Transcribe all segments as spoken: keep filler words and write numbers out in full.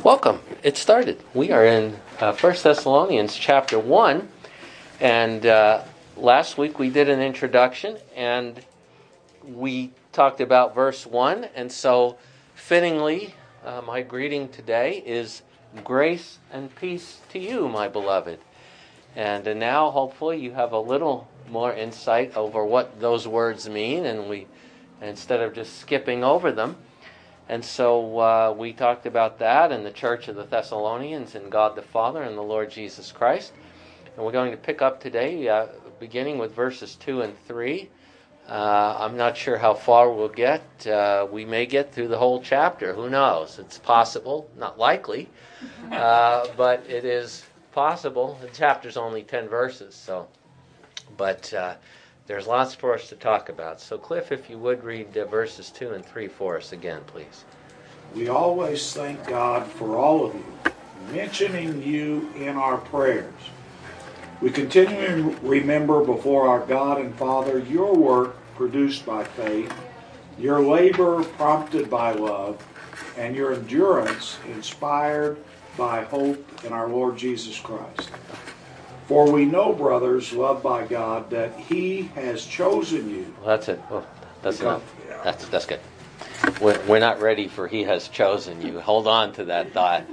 Welcome. It started. We are in uh, First Thessalonians chapter one, and uh, last week we did an introduction, and we talked about verse one, and so fittingly, uh, my greeting today is grace and peace to you, my beloved. And uh, now, hopefully, you have a little more insight over what those words mean, and we, instead of just skipping over them. And so uh, we talked about that in the Church of the Thessalonians and God the Father and the Lord Jesus Christ. And we're going to pick up today, uh, beginning with verses two and three. Uh, I'm not sure how far we'll get. Uh, we may get through the whole chapter. Who knows? It's possible, not likely, uh, but it is possible. The chapter's only ten verses, so. But uh, there's lots for us to talk about. So, Cliff, if you would read uh, verses two and three for us again, please. We always thank God for all of you, mentioning you in our prayers. We continually remember before our God and Father your work produced by faith, your labor prompted by love, and your endurance inspired by hope in our Lord Jesus Christ. For we know, brothers, loved by God, that He has chosen you. Well, that's it. Well, that's Because- enough. That's, that's good. We're, we're not ready for He has chosen you. Hold on to that thought.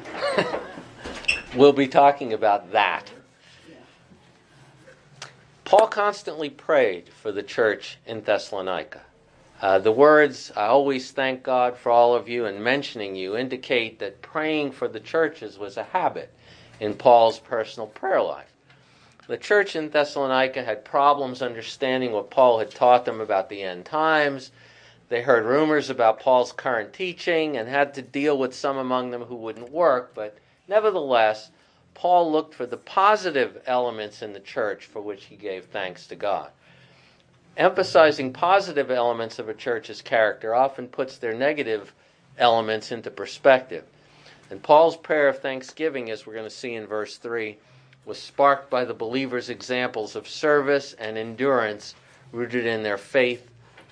We'll be talking about that. Paul constantly prayed for the church in Thessalonica. Uh, the words, I always thank God for all of you, and mentioning you indicate that praying for the churches was a habit in Paul's personal prayer life. The church in Thessalonica had problems understanding what Paul had taught them about the end times. They heard rumors about Paul's current teaching and had to deal with some among them who wouldn't work, but nevertheless, Paul looked for the positive elements in the church for which he gave thanks to God. Emphasizing positive elements of a church's character often puts their negative elements into perspective. And Paul's prayer of thanksgiving, as we're going to see in verse three, was sparked by the believers' examples of service and endurance rooted in their faith,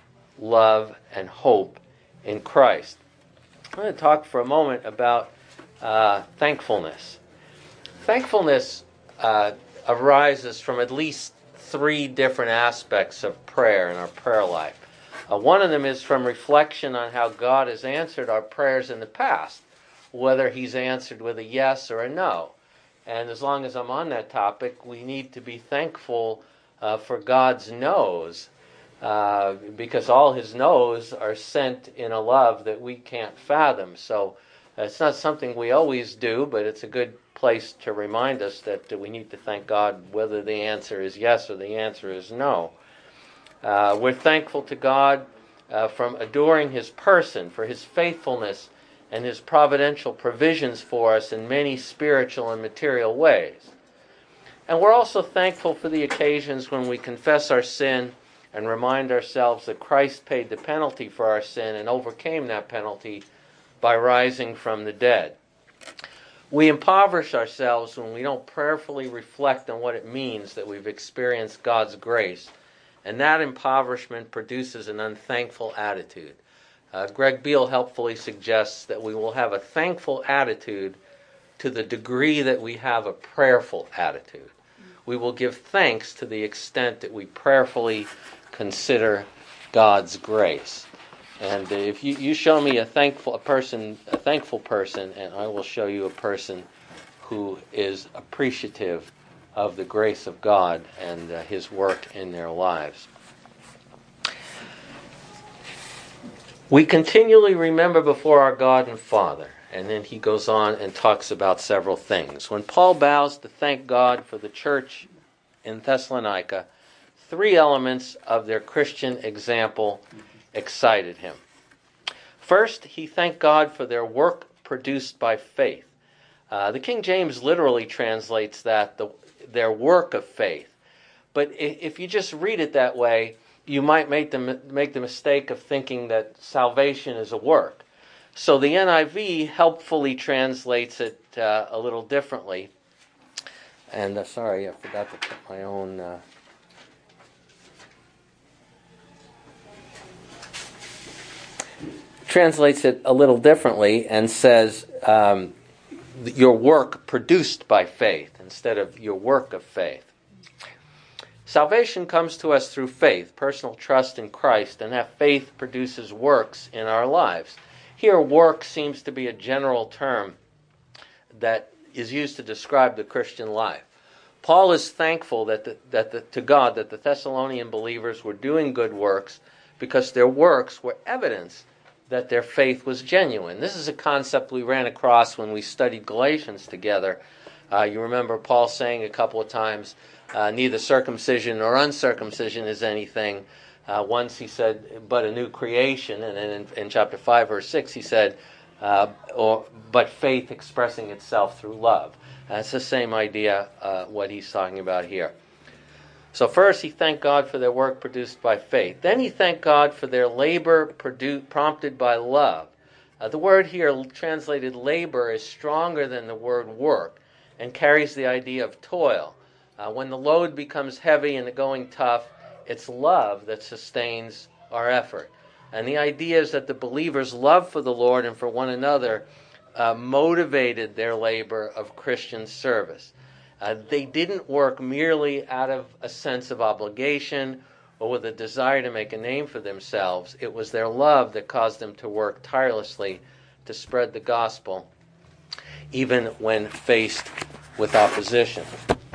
love, and hope in Christ. I'm going to talk for a moment about uh, thankfulness. Thankfulness uh, arises from at least three different aspects of prayer in our prayer life. Uh, one of them is from reflection on how God has answered our prayers in the past, whether He's answered with a yes or a no. And as long as I'm on that topic, we need to be thankful uh, for God's no's, uh, because all His no's are sent in a love that we can't fathom. So uh, it's not something we always do, but it's a good place to remind us that uh, we need to thank God whether the answer is yes or the answer is no. Uh, we're thankful to God uh, from adoring His person, for His faithfulness and His providential provisions for us in many spiritual and material ways. And we're also thankful for the occasions when we confess our sin and remind ourselves that Christ paid the penalty for our sin and overcame that penalty by rising from the dead. We impoverish ourselves when we don't prayerfully reflect on what it means that we've experienced God's grace, and that impoverishment produces an unthankful attitude. Uh, Greg Beale helpfully suggests that we will have a thankful attitude to the degree that we have a prayerful attitude. We will give thanks to the extent that we prayerfully consider God's grace. And uh, if you, you show me a thankful a person, a thankful person, and I will show you a person who is appreciative of the grace of God and uh, His work in their lives. We continually remember before our God and Father, and then he goes on and talks about several things. When Paul bows to thank God for the church in Thessalonica, three elements of their Christian example excited him. First, he thanked God for their work produced by faith. Uh, the King James literally translates that, the, their work of faith. But if you just read it that way, you might make the, make the mistake of thinking that salvation is a work. So the N I V helpfully translates it uh, a little differently. And uh, sorry, I forgot to put my own... Uh, translates it a little differently and says, um, your work produced by faith instead of your work of faith. Salvation comes to us through faith, personal trust in Christ, and that faith produces works in our lives. Here, work seems to be a general term that is used to describe the Christian life. Paul is thankful that the, that the, to God that the Thessalonian believers were doing good works because their works were evidence that their faith was genuine. This is a concept we ran across when we studied Galatians together. Uh, you remember Paul saying a couple of times, uh, neither circumcision nor uncircumcision is anything. Uh, once he said, but a new creation. And then in, in chapter five, verse six, he said, uh, or but faith expressing itself through love. That's the same idea, uh, what he's talking about here. So first, he thanked God for their work produced by faith. Then he thanked God for their labor produ- prompted by love. Uh, the word here, translated labor, is stronger than the word work and carries the idea of toil. Uh, when the load becomes heavy and the going tough, it's love that sustains our effort. And the idea is that the believers' love for the Lord and for one another uh, motivated their labor of Christian service. Uh, they didn't work merely out of a sense of obligation or with a desire to make a name for themselves. It was their love that caused them to work tirelessly to spread the gospel, even when faced with opposition.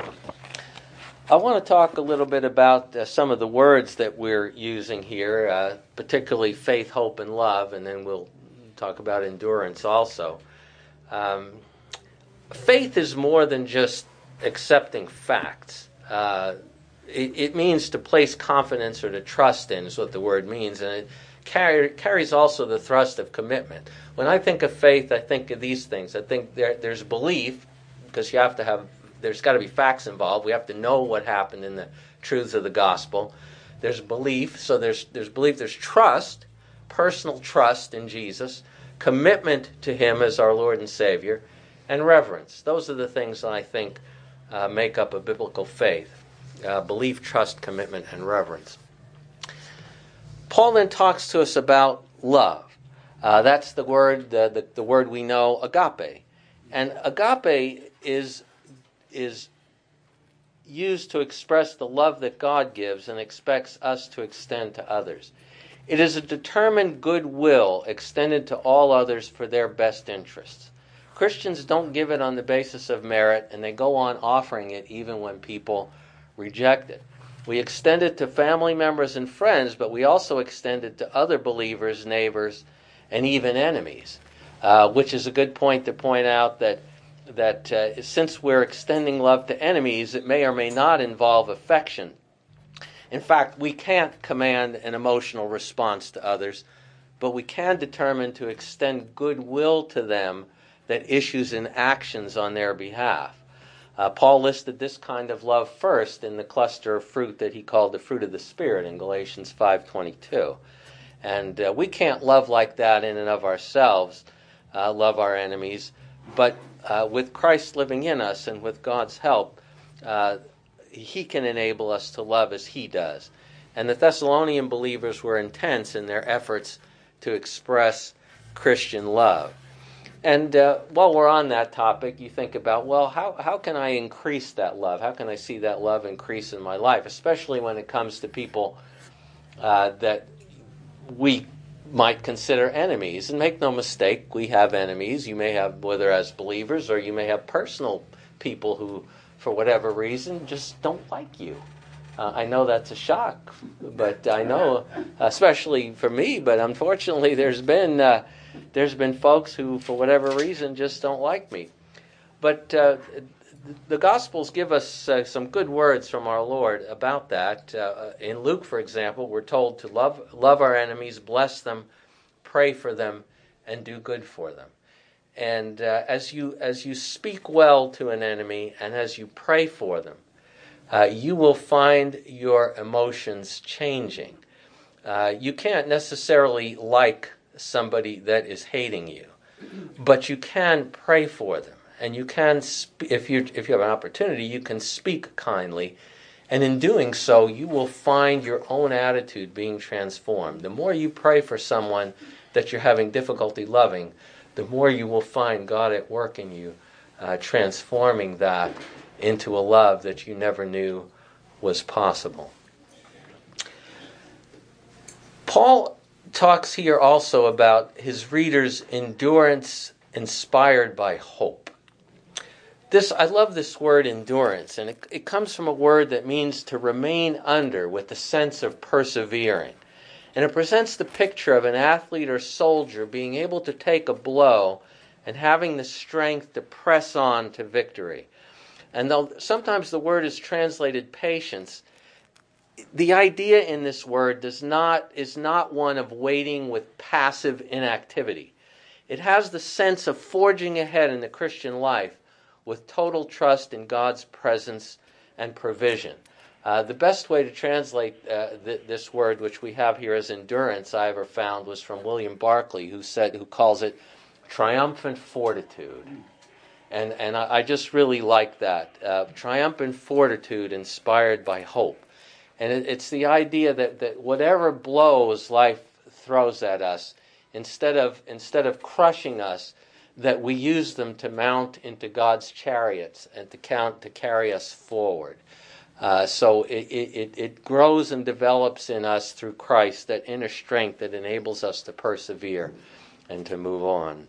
I want to talk a little bit about uh, some of the words that we're using here, uh, particularly faith, hope, and love, and then we'll talk about endurance also. Um, faith is more than just accepting facts. Uh, it, it means to place confidence or to trust in is what the word means, and it carry, carries also the thrust of commitment. When I think of faith, I think of these things. I think there, there's belief, because you have to have, there's got to be facts involved. We have to know what happened in the truths of the gospel. There's belief, so there's there's belief. There's trust, personal trust in Jesus, commitment to Him as our Lord and Savior, and reverence. Those are the things that I think Uh, make up a biblical faith. Uh, belief, trust, commitment, and reverence. Paul then talks to us about love. Uh, that's the word, the, the, the word we know, agape. And agape is, is used to express the love that God gives and expects us to extend to others. It is a determined goodwill extended to all others for their best interests. Christians don't give it on the basis of merit, and they go on offering it even when people reject it. We extend it to family members and friends, but we also extend it to other believers, neighbors, and even enemies, uh, which is a good point to point out that that uh, since we're extending love to enemies, it may or may not involve affection. In fact, we can't command an emotional response to others, but we can determine to extend goodwill to them that issues in actions on their behalf. Uh, Paul listed this kind of love first in the cluster of fruit that he called the fruit of the Spirit in Galatians five twenty-two. And uh, we can't love like that in and of ourselves, uh, love our enemies, but uh, with Christ living in us and with God's help, uh, He can enable us to love as He does. And the Thessalonian believers were intense in their efforts to express Christian love. And uh, while we're on that topic, you think about, well, how, how can I increase that love? How can I see that love increase in my life, especially when it comes to people uh, that we might consider enemies? And make no mistake, we have enemies. You may have, whether as believers or you may have personal people who, for whatever reason, just don't like you. Uh, I know that's a shock, but I know, especially for me, but unfortunately there's been... Uh, There's been folks who, for whatever reason, just don't like me. But uh, the Gospels give us uh, some good words from our Lord about that. Uh, in Luke, for example, we're told to love love our enemies, bless them, pray for them, and do good for them. And uh, as you as you speak well to an enemy and as you pray for them, uh, you will find your emotions changing. Uh, you can't necessarily like somebody that is hating you, but you can pray for them, and you can, sp- if you if you have an opportunity, you can speak kindly, and in doing so, you will find your own attitude being transformed. The more you pray for someone, that you're having difficulty loving, the more you will find God at work in you, uh, transforming that into a love that you never knew was possible. Paul talks here also about his readers' endurance inspired by hope. This, I love this word endurance, and it, it comes from a word that means to remain under with the sense of persevering. And it presents the picture of an athlete or soldier being able to take a blow and having the strength to press on to victory. And though sometimes the word is translated patience, the idea in this word does not is not one of waiting with passive inactivity. It has the sense of forging ahead in the Christian life with total trust in God's presence and provision. Uh, the best way to translate uh, th- this word, which we have here as endurance, I ever found, was from William Barclay, who said, who calls it triumphant fortitude. And and I, I just really like that. Uh, triumphant fortitude inspired by hope. And it, it's the idea that, that whatever blows life throws at us, instead of instead of crushing us, that we use them to mount into God's chariots and to count to carry us forward. Uh, so it, it, it grows and develops in us through Christ, that inner strength that enables us to persevere and to move on.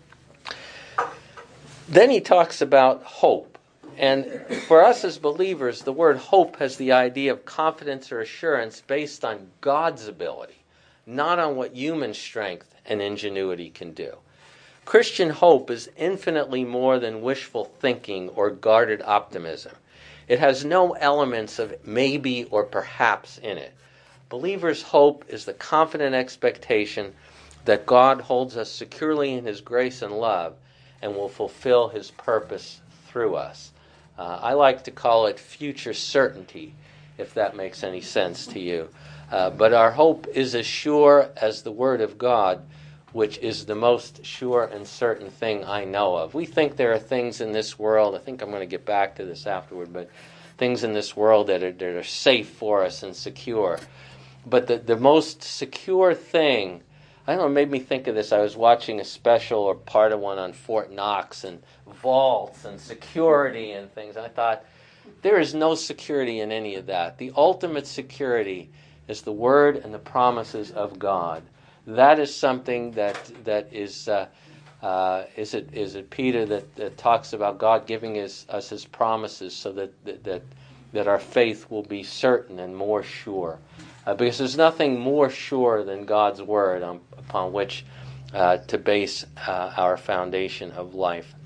Then he talks about hope. And for us as believers, the word hope has the idea of confidence or assurance based on God's ability, not on what human strength and ingenuity can do. Christian hope is infinitely more than wishful thinking or guarded optimism. It has no elements of maybe or perhaps in it. Believers' hope is the confident expectation that God holds us securely in His grace and love and will fulfill His purpose through us. Uh, I like to call it future certainty, if that makes any sense to you. Uh, but our hope is as sure as the Word of God, which is the most sure and certain thing I know of. We think there are things in this world, I think I'm going to get back to this afterward, but things in this world that are, that are safe for us and secure. But the, the most secure thing, I don't know, it made me think of this. I was watching a special or part of one on Fort Knox and vaults and security and things. I thought, there is no security in any of that. The ultimate security is the Word and the promises of God. That is something that that is uh, uh, is it is it Peter that, that talks about God giving his, us His promises so that that that our faith will be certain and more sure, uh, because there's nothing more sure than God's Word on, upon which uh, to base uh, our foundation of life.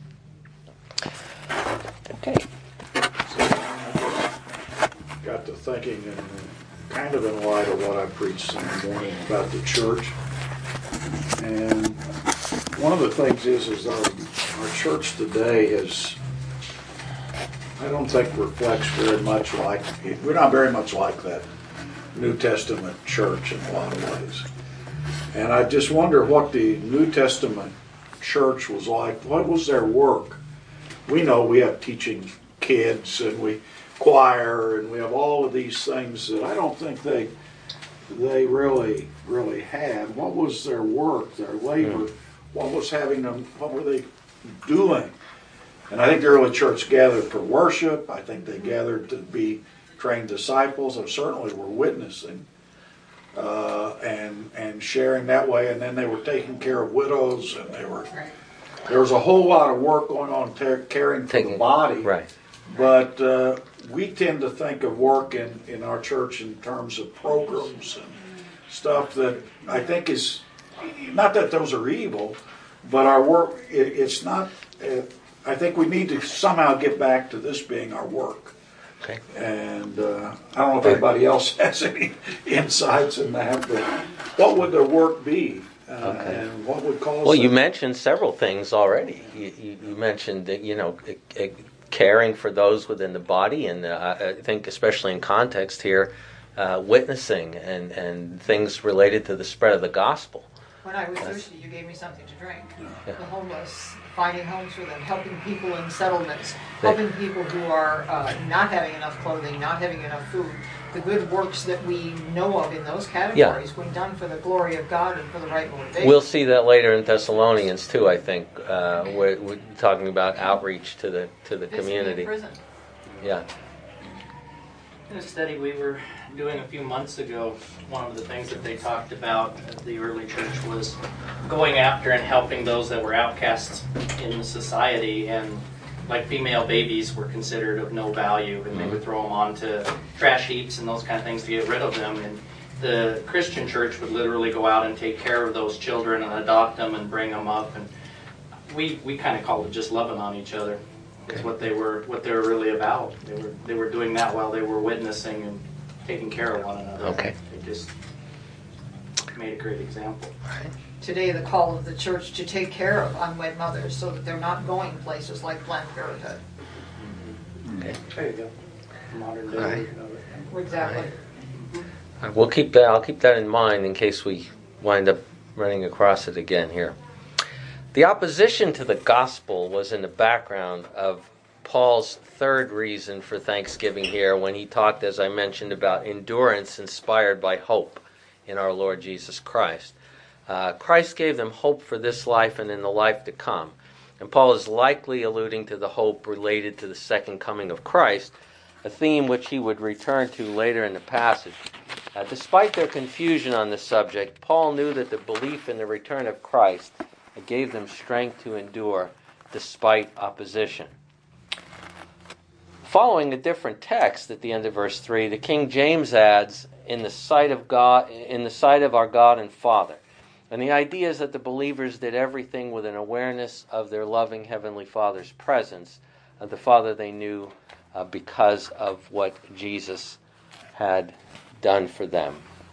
Okay. Got to thinking, and kind of in light of what I preached Sunday morning about the church. And one of the things is, is our, our church today is, I don't think reflects very much like, we're not very much like that New Testament church in a lot of ways. And I just wonder what the New Testament church was like. What was their work? We know we have teaching kids and we choir and we have all of these things that I don't think they they really really had. What was their work, their labor? Mm. What was having them? What were they doing? And I think the early church gathered for worship. I think they gathered to be trained disciples, and certainly were witnessing uh, and and sharing that way. And then they were taking care of widows, and they were there was a whole lot of work going on ter- caring for taking, the body. Right. But uh, we tend to think of work in, in our church in terms of programs and stuff that I think is, not that those are evil, but our work, it, it's not, uh, I think we need to somehow get back to this being our work. Okay. And uh, I don't know if anybody else has any insights in that, but what would their work be? Uh, okay. And what would cause Well, them? you mentioned several things already. You, you, you mentioned that, you know, it, it, caring for those within the body, and uh, I think especially in context here, uh, witnessing and, and things related to the spread of the gospel. When I was thirsty, you gave me something to drink. Yeah. The homeless, finding homes for them, helping people in settlements, helping people who are uh, not having enough clothing, not having enough food, the good works that we know of in those categories, yeah, when done for the glory of God and for the right motivation. We'll see that later in Thessalonians too, I think. Uh, we're, we're talking about outreach to the to the Visiting community. In prison. Yeah. In a study we were doing a few months ago, one of the things that they talked about at the early church was going after and helping those that were outcasts in society, and like female babies were considered of no value, and they would throw them onto trash heaps and those kind of things to get rid of them. And the Christian church would literally go out and take care of those children and adopt them and bring them up. And we we kind of called it just loving on each other. Is what they were what they were really about. They were they were doing that while they were witnessing and taking care of one another. Okay. They just made a great example. Today, the call of the church to take care of unwed mothers so that they're not going places like Planned Parenthood. Okay. There you go. Modern day. Right. of it. Exactly. Right. We'll keep that. I'll keep that in mind in case we wind up running across it again here. The opposition to the gospel was in the background of Paul's third reason for thanksgiving here when he talked, as I mentioned, about endurance inspired by hope in our Lord Jesus Christ. Uh, Christ gave them hope for this life and in the life to come. And Paul is likely alluding to the hope related to the second coming of Christ, a theme which he would return to later in the passage. Uh, despite their confusion on this subject, Paul knew that the belief in the return of Christ gave them strength to endure despite opposition. Following a different text at the end of verse three, the King James adds, in the sight of God, in the sight of our God and Father. And the idea is that the believers did everything with an awareness of their loving Heavenly Father's presence, of the Father they knew uh, because of what Jesus had done for them.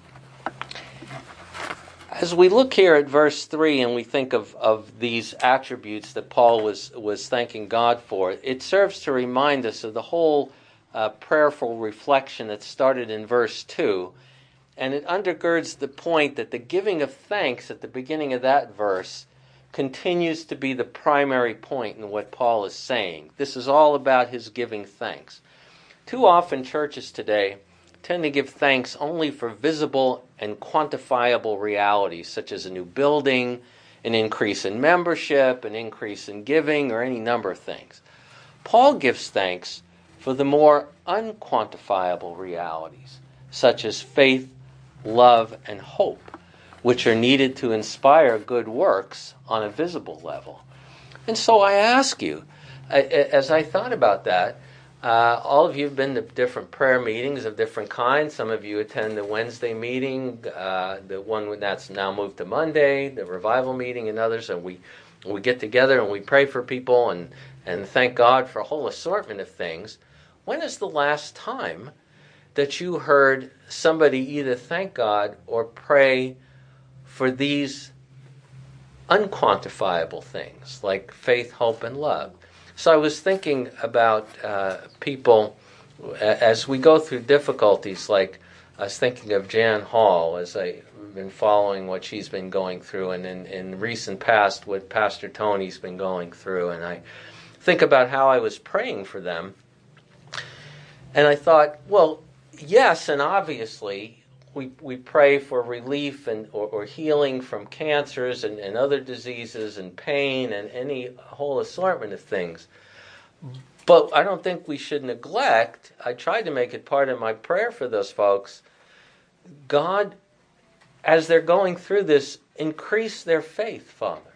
As we look here at verse three and we think of, of these attributes that Paul was, was thanking God for, it serves to remind us of the whole uh, prayerful reflection that started in verse two. And it undergirds the point that the giving of thanks at the beginning of that verse continues to be the primary point in what Paul is saying. This is all about his giving thanks. Too often churches today tend to give thanks only for visible and quantifiable realities, such as a new building, an increase in membership, an increase in giving, or any number of things. Paul gives thanks for the more unquantifiable realities, such as faith, love, and hope, which are needed to inspire good works on a visible level. And so I ask you, as I thought about that, Uh, all of you have been to different prayer meetings of different kinds. Some of you attend the Wednesday meeting, uh, the one that's now moved to Monday, the revival meeting, and others. And we we get together and we pray for people and, and thank God for a whole assortment of things. When is the last time that you heard somebody either thank God or pray for these unquantifiable things like faith, hope, and love? So I was thinking about uh, people as we go through difficulties, like I was thinking of Jan Hall as I've been following what she's been going through, and in, in recent past what Pastor Tony's been going through, and I think about how I was praying for them, and I thought, well, yes, and obviously we we pray for relief and or, or healing from cancers and, and other diseases and pain and any whole assortment of things. But I don't think we should neglect, I tried to make it part of my prayer for those folks, God, as they're going through this, increase their faith, Father.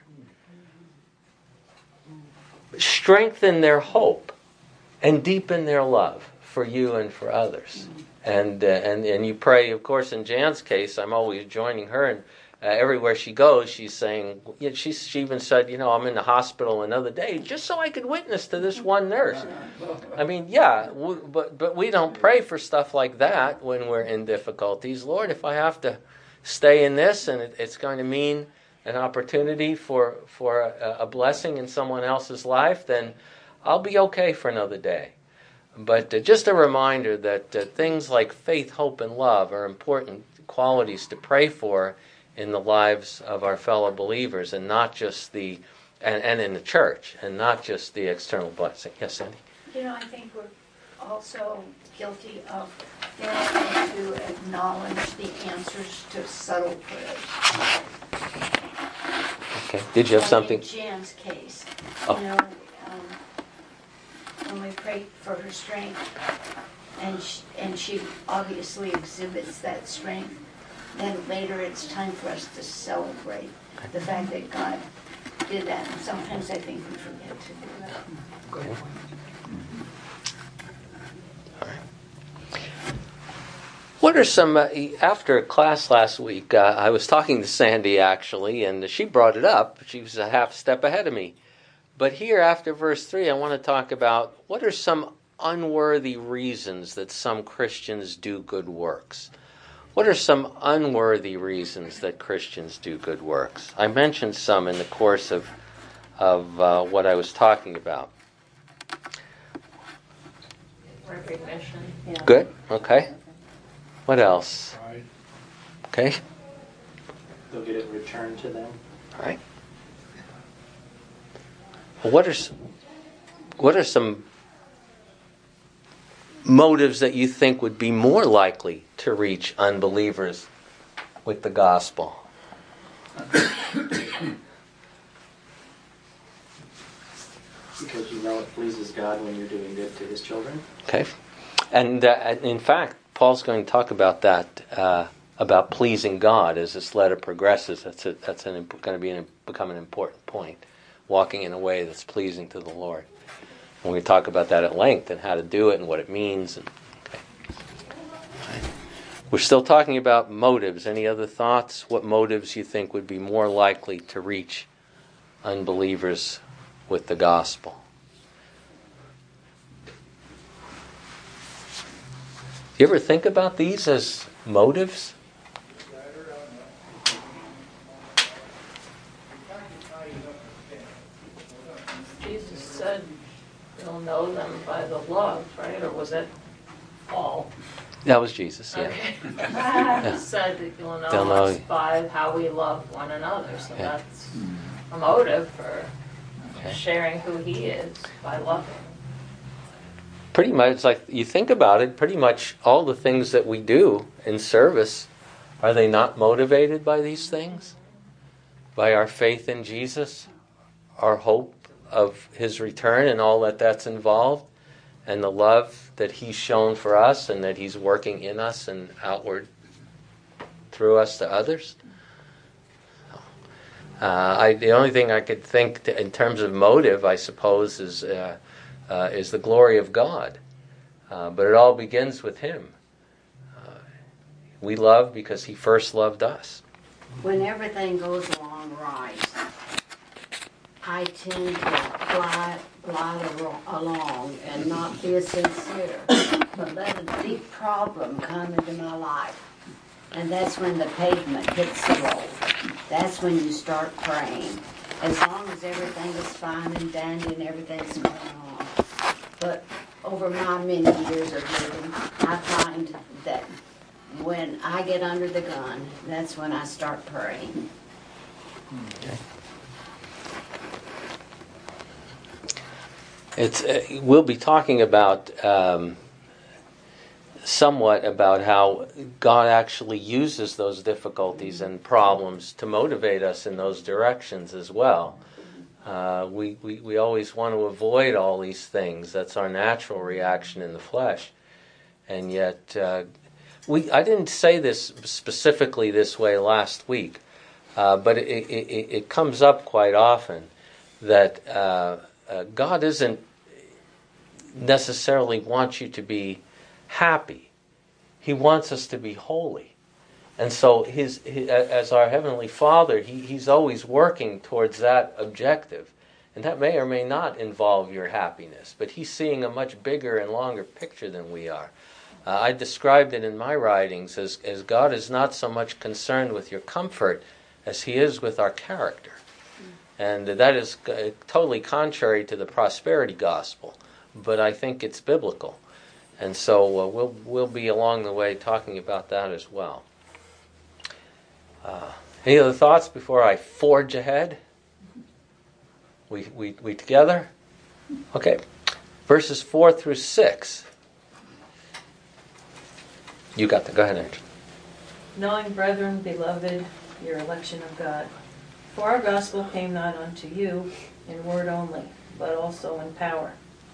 Strengthen their hope and deepen their love for you and for others. And, uh, and and you pray, of course, in Jan's case, I'm always joining her, and uh, everywhere she goes, she's saying, you know, she, she even said, you know, I'm in the hospital another day, just so I could witness to this one nurse. I mean, yeah, we, but, but we don't pray for stuff like that when we're in difficulties. Lord, if I have to stay in this, and it, it's going to mean an opportunity for, for a, a blessing in someone else's life, then I'll be okay for another day. But uh, just a reminder that uh, things like faith, hope, and love are important qualities to pray for in the lives of our fellow believers, and not just the, and, and in the church, and not just the external blessing. Yes, Sandy? You know, I think we're also guilty of failing to acknowledge the answers to subtle prayers. Okay. Did you have Like something? In Jan's case, Oh. you know, um, when we prayed for her strength, and she, and she obviously exhibits that strength, then later it's time for us to celebrate the fact that God did that. And sometimes I think we forget to do that. Okay. All right. What are some, uh, after class last week, uh, I was talking to Sandy actually, and she brought it up. She was a half step ahead of me. But here, after verse three, I want to talk about what are some unworthy reasons that some Christians do good works. What are some unworthy reasons that Christians do good works? I mentioned some in the course of, of uh, what I was talking about. Recognition. Yeah. Good? Okay. What else? Right. Okay. They'll get it returned to them. All right. Well, what are s- what are some motives that you think would be more likely to reach unbelievers with the gospel? Because you know it pleases God when you're doing good to His children. Okay. And uh, in fact, Paul's going to talk about that, uh, about pleasing God as this letter progresses. That's a, that's an, going to be an, become an important point. Walking in a way that's pleasing to the Lord. And we talk about that at length and how to do it and what it means. And, okay. Right. We're still talking about motives. Any other thoughts? What motives you think would be more likely to reach unbelievers with the gospel? Do you ever think about these as motives? Jesus said you'll know them by the love, right? Or was that Paul? That was Jesus, yeah. Okay. He said that you'll know They'll know- us by how we love one another. So Yeah. that's a motive for Okay. sharing who He is by loving. Pretty much, like you think about it, pretty much all the things that we do in service, are they not motivated by these things? By our faith in Jesus, our hope of His return and all that that's involved, and the love that He's shown for us and that He's working in us and outward through us to others? Uh, I, the only thing I could think to, in terms of motive, I suppose, is uh, uh, is the glory of God. Uh, but it all begins with Him. Uh, we love because He first loved us. When everything goes along right, I tend to glide, glide alo- along and not be sincere, but let a deep problem come into my life. And that's when the pavement hits the road. That's when you start praying. As long as everything is fine and dandy and everything's going on. But over my many years of living, I find that when I get under the gun, that's when I start praying. Okay. It's uh, we'll be talking about um, somewhat about how God actually uses those difficulties and problems to motivate us in those directions as well. Uh, we, we, we always want to avoid all these things. That's our natural reaction in the flesh. And yet, uh, we I didn't say this specifically this way last week, uh, but it, it, it comes up quite often that uh, uh, God isn't necessarily wants you to be happy. He wants us to be holy. And so his, his as our Heavenly Father, he, He's always working towards that objective. And that may or may not involve your happiness, but He's seeing a much bigger and longer picture than we are. Uh, I described it in my writings as, as God is not so much concerned with your comfort as He is with our character. And that is uh, totally contrary to the prosperity gospel, but I think it's biblical. And so uh, we'll we'll be along the way talking about that as well. Uh, any other thoughts before I forge ahead? We, we, we together? Okay. Verses four through six. You got the, go ahead, Andrew. Knowing, brethren, beloved, your election of God. For our gospel came not unto you in word only, but also in power,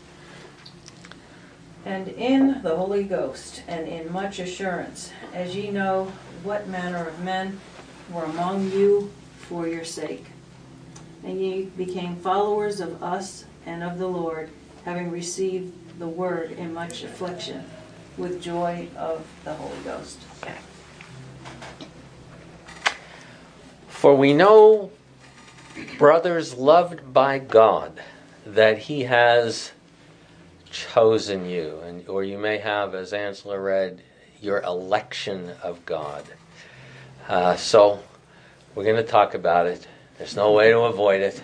and in the Holy Ghost, and in much assurance, as ye know what manner of men were among you for your sake. And ye became followers of us and of the Lord, having received the word in much affliction, with joy of the Holy Ghost. For we know, brothers loved by God, that he has chosen you, and or you may have, as Angela read, your election of God. Uh, so we're going to talk about it. There's no way to avoid it.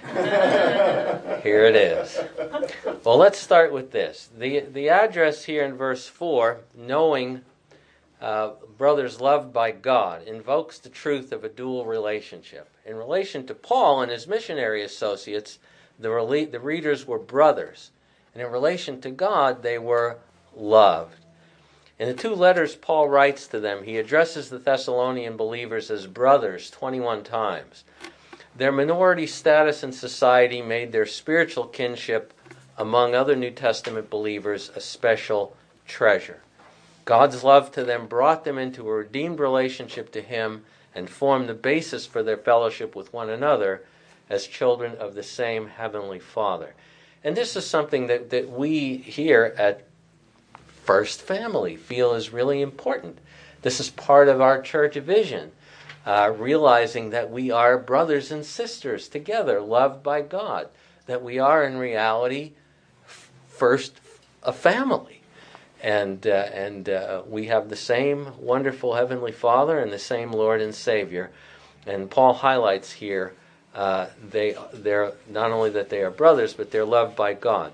Here it is. Well, let's start with this. The, the address here in verse four, knowing uh, brothers loved by God, invokes the truth of a dual relationship. In relation to Paul and his missionary associates, the, rele- the readers were brothers. And in relation to God, they were loved. In the two letters Paul writes to them, he addresses the Thessalonian believers as brothers twenty-one times. Their minority status in society made their spiritual kinship among other New Testament believers a special treasure. God's love to them brought them into a redeemed relationship to him and formed the basis for their fellowship with one another as children of the same Heavenly Father. And this is something that, that we here at First Family feel is really important. This is part of our church vision, uh, realizing that we are brothers and sisters together, loved by God, that we are in reality first a family. And, uh, and uh, we have the same wonderful Heavenly Father and the same Lord and Savior. And Paul highlights here Uh, they, they're not only that they are brothers, but they're loved by God.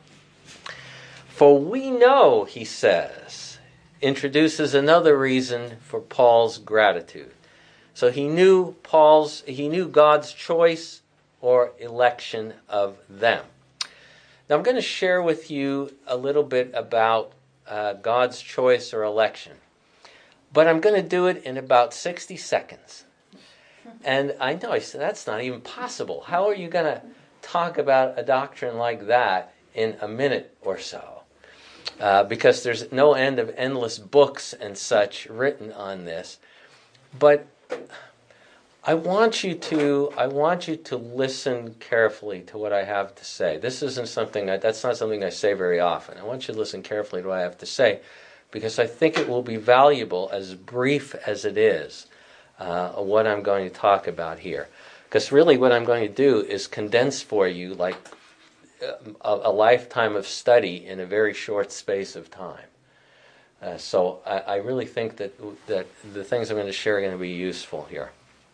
For we know, he says, introduces another reason for Paul's gratitude. So he knew Paul's, he knew God's choice or election of them. Now I'm going to share with you a little bit about uh, God's choice or election, but I'm going to do it in about sixty seconds. And I know, I said, that's not even possible. How are you going to talk about a doctrine like that in a minute or so? Uh, because there's no end of endless books and such written on this. But I want you to, I want you to listen carefully to what I have to say. This isn't something, I, that's not something I say very often. I want you to listen carefully to what I have to say, because I think it will be valuable, as brief as it is, Uh, what I'm going to talk about here. Because really what I'm going to do is condense for you like a, a lifetime of study in a very short space of time. Uh, so I, I really think that, that the things I'm going to share are going to be useful here.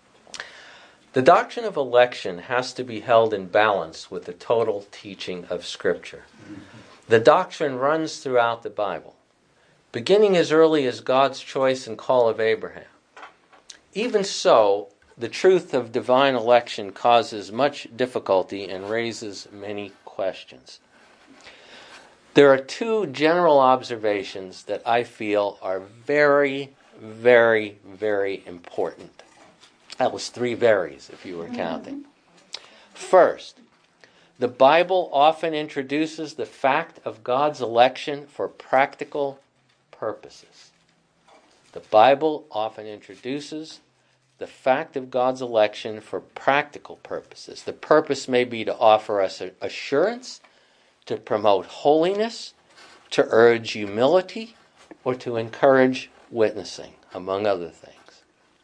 The doctrine of election has to be held in balance with the total teaching of Scripture. The doctrine runs throughout the Bible, beginning as early as God's choice and call of Abraham. Even so, the truth of divine election causes much difficulty and raises many questions. There are two general observations that I feel are very, very, very important. That was three verys, if you were counting. First, the Bible often introduces the fact of God's election for practical purposes. The Bible often introduces the fact of God's election for practical purposes. The purpose may be to offer us assurance, to promote holiness, to urge humility, or to encourage witnessing, among other things.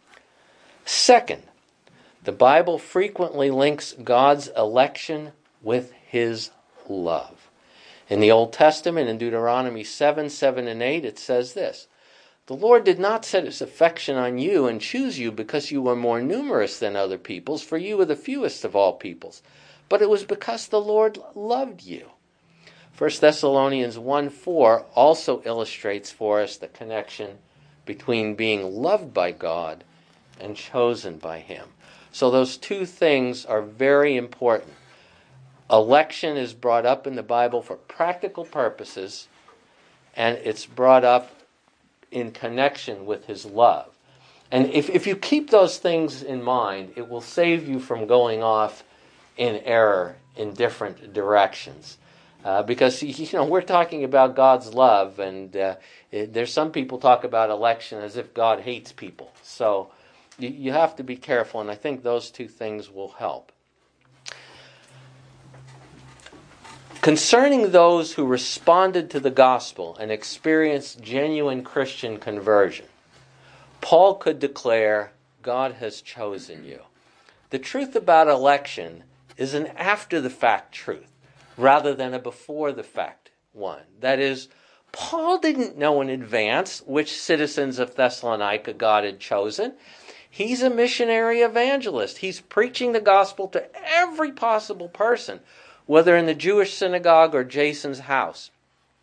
Second, the Bible frequently links God's election with his love. In the Old Testament, in Deuteronomy seven, seven and eight, it says this: "The Lord did not set his affection on you and choose you because you were more numerous than other peoples, for you were the fewest of all peoples, but it was because the Lord loved you." First Thessalonians one four also illustrates for us the connection between being loved by God and chosen by him. So those two things are very important. Election is brought up in the Bible for practical purposes, and it's brought up in connection with his love. And if, if you keep those things in mind, it will save you from going off in error in different directions. Uh, because, you know, we're talking about God's love, and uh, it, there's some people talk about election as if God hates people. So you, you have to be careful, and I think those two things will help. Concerning those who responded to the gospel and experienced genuine Christian conversion, Paul could declare, God has chosen you. The truth about election is an after-the-fact truth rather than a before-the-fact one. That is, Paul didn't know in advance which citizens of Thessalonica God had chosen. He's a missionary evangelist. He's preaching the gospel to every possible person, whether in the Jewish synagogue or Jason's house.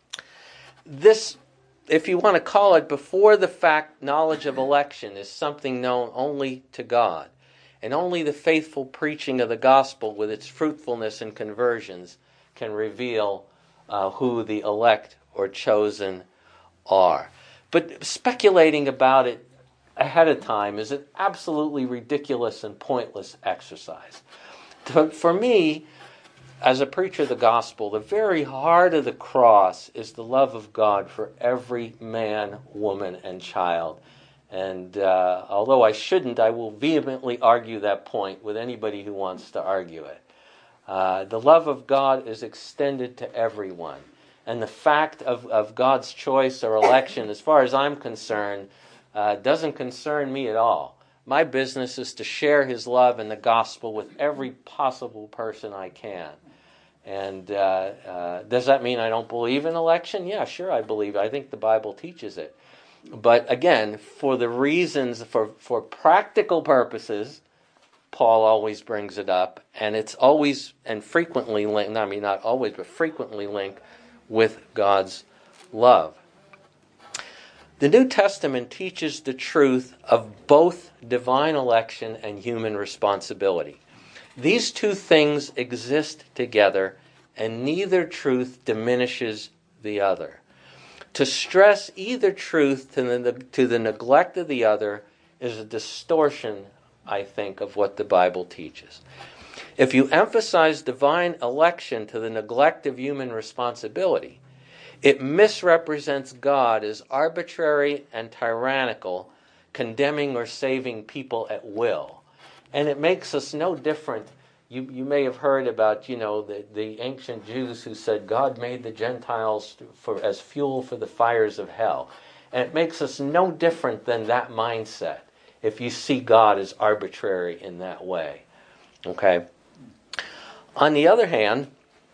This, if you want to call it before-the-fact knowledge of election, is something known only to God. And only the faithful preaching of the gospel with its fruitfulness and conversions can reveal uh, who the elect or chosen are. But speculating about it ahead of time is an absolutely ridiculous and pointless exercise. For me, as a preacher of the gospel, the very heart of the cross is the love of God for every man, woman, and child. And uh, although I shouldn't, I will vehemently argue that point with anybody who wants to argue it. Uh, the love of God is extended to everyone. And the fact of, of God's choice or election, as far as I'm concerned, uh, doesn't concern me at all. My business is to share his love and the gospel with every possible person I can. And uh, uh, does that mean I don't believe in election? Yeah, sure I believe. I think the Bible teaches it. But again, for the reasons, for, for practical purposes, Paul always brings it up, and it's always and frequently linked, I mean not always, but frequently linked with God's love. The New Testament teaches the truth of both divine election and human responsibility. These two things exist together, and neither truth diminishes the other. To stress either truth to the, to the neglect of the other is a distortion, I think, of what the Bible teaches. If you emphasize divine election to the neglect of human responsibility, it misrepresents God as arbitrary and tyrannical, condemning or saving people at will. And it makes us no different. You you may have heard about, you know, the, the ancient Jews who said God made the Gentiles for as fuel for the fires of hell. And it makes us no different than that mindset if you see God as arbitrary in that way. Okay? On the other hand,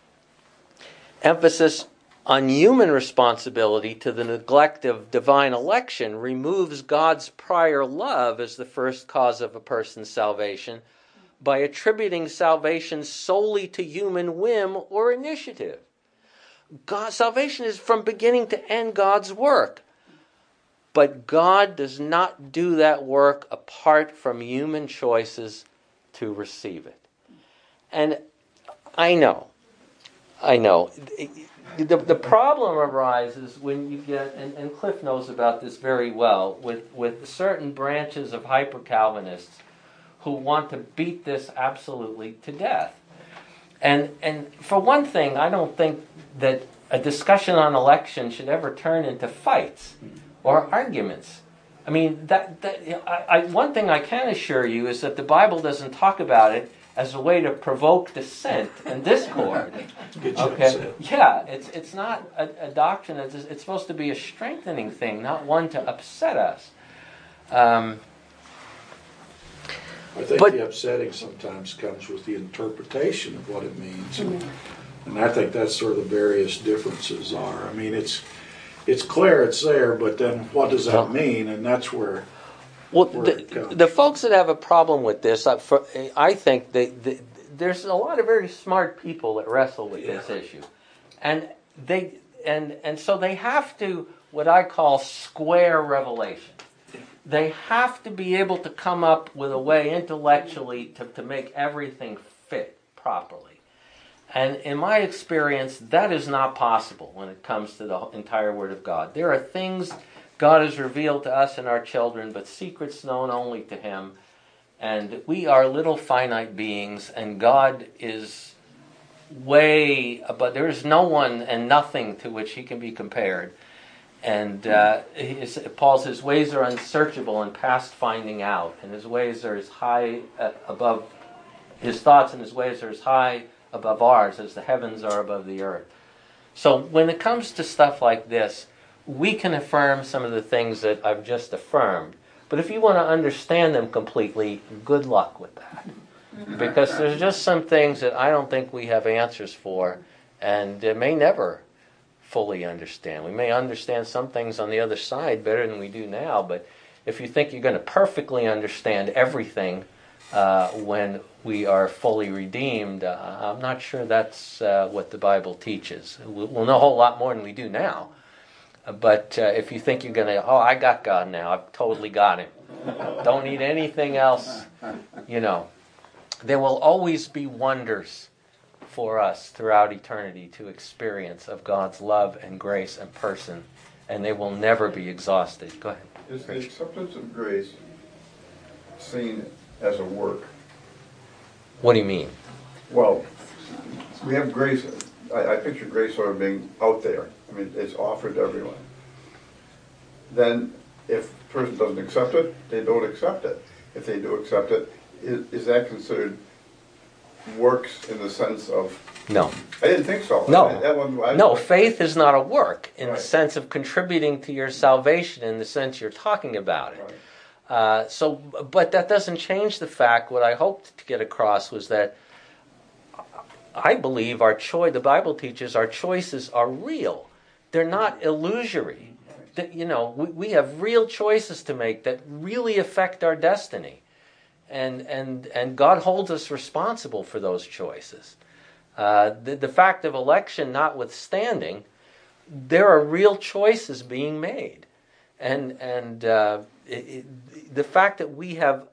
emphasis on human responsibility to the neglect of divine election removes God's prior love as the first cause of a person's salvation by attributing salvation solely to human whim or initiative. God, salvation is from beginning to end God's work. But God does not do that work apart from human choices to receive it. And I know, I know. The, the problem arises when you get, and, and Cliff knows about this very well, with, with certain branches of hyper-Calvinists who want to beat this absolutely to death. And and for one thing, I don't think that a discussion on election should ever turn into fights or arguments. I mean, that, that I, I, one thing I can assure you is that the Bible doesn't talk about it as a way to provoke dissent and discord. Okay, yeah, it's it's not a, a doctrine. It's, it's supposed to be a strengthening thing, not one to upset us. Um, I think but, the upsetting sometimes comes with the interpretation of what it means, mm-hmm. and I think that's sort of the various differences are. I mean, it's it's clear it's there, but then what does that mean? And that's where. Well, the, the folks that have a problem with this, I, for, I think they, they, there's a lot of very smart people that wrestle with yeah. this issue, and they and and so they have to what I call square revelation. They have to be able to come up with a way intellectually to, to make everything fit properly. And in my experience, that is not possible when it comes to the entire Word of God. There are things God is revealed to us and our children, but secrets known only to him. And we are little finite beings, and God is way above. There is no one and nothing to which he can be compared. And uh, his, Paul says, his ways are unsearchable and past finding out. And his ways are as high uh, above, his thoughts and his ways are as high above ours as the heavens are above the earth. So when it comes to stuff like this, we can affirm some of the things that I've just affirmed. But if you want to understand them completely, good luck with that. Because there's just some things that I don't think we have answers for, and uh, may never fully understand. We may understand some things on the other side better than we do now, but if you think you're going to perfectly understand everything uh, when we are fully redeemed, uh, I'm not sure that's uh, what the Bible teaches. We'll, we'll know a whole lot more than we do now. But uh, if you think you're going to, oh, I got God now, I've totally got him. Don't need anything else, you know. There will always be wonders for us throughout eternity to experience of God's love and grace and person, and they will never be exhausted. Go ahead. Is the acceptance of grace seen as a work? What do you mean? Well, we have grace. I, I picture grace sort of being out there. I mean, it's offered to everyone. Then, if the person doesn't accept it, they don't accept it. If they do accept it, is, is that considered works in the sense of... No. I didn't think so. No. I, that one, I, no, faith is not a work in right. the sense of contributing to your salvation in the sense you're talking about it. Right. Uh, so, but that doesn't change the fact, what I hoped to get across was that I believe our choice, the Bible teaches our choices are real. They're not illusory. That, you know, we, we have real choices to make that really affect our destiny. And and and God holds us responsible for those choices. Uh, the, the fact of election notwithstanding, there are real choices being made. And, and uh, it, it, the fact that we have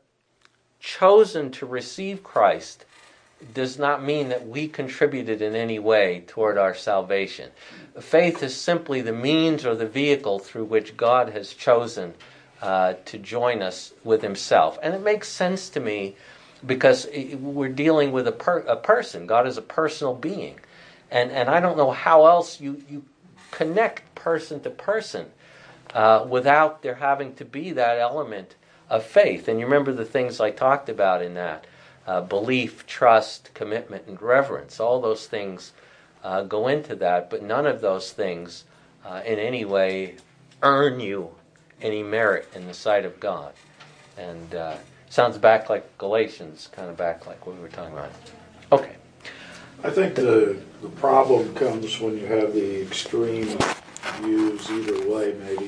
chosen to receive Christ does not mean that we contributed in any way toward our salvation. Faith is simply the means or the vehicle through which God has chosen uh, to join us with himself. And it makes sense to me because we're dealing with a, per, a person. God is a personal being. And, and I don't know how else you, you connect person to person uh, without there having to be that element of faith. And you remember the things I talked about in that. Uh, belief, trust, commitment, and reverence. All those things uh, go into that, but none of those things uh, in any way earn you any merit in the sight of God. And uh, sounds back like Galatians, kind of back like what we were talking about. Okay. I think the the problem comes when you have the extreme views either way, maybe.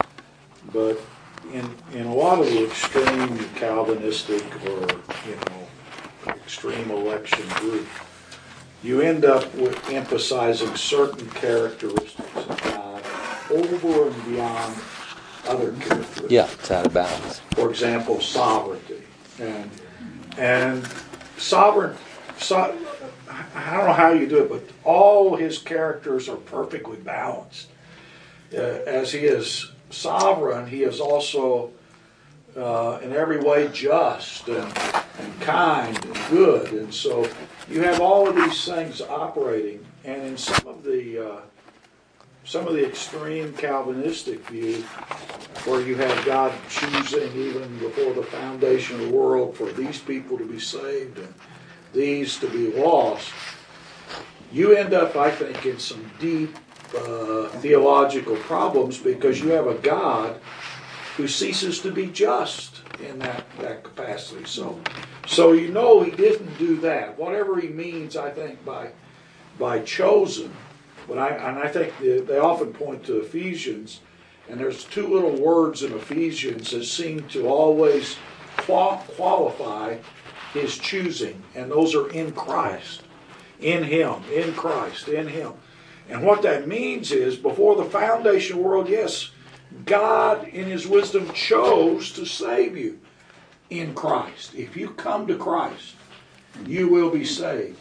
But in in a lot of the extreme Calvinistic or, you know, extreme election group, you end up with emphasizing certain characteristics of God over and beyond other characteristics. Yeah, it's out of balance. For example, sovereignty. And and sovereign, so, I don't know how you do it, but all his characters are perfectly balanced. Uh, as he is sovereign, he is also uh, in every way just and, and kind and good. And so you have all of these things operating. And in some of the uh, some of the extreme Calvinistic view, where you have God choosing even before the foundation of the world for these people to be saved and these to be lost, you end up, I think, in some deep uh, theological problems because you have a God who ceases to be just in that, that capacity. So, so you know he didn't do that. Whatever he means, I think, by by chosen. But I and I think they, they often point to Ephesians, and there's two little words in Ephesians that seem to always qual- qualify his choosing, and those are in Christ, in him, in Christ, in him. And what that means is, before the foundation of the world, yes, God in his wisdom chose to save you in Christ. If you come to Christ, you will be saved.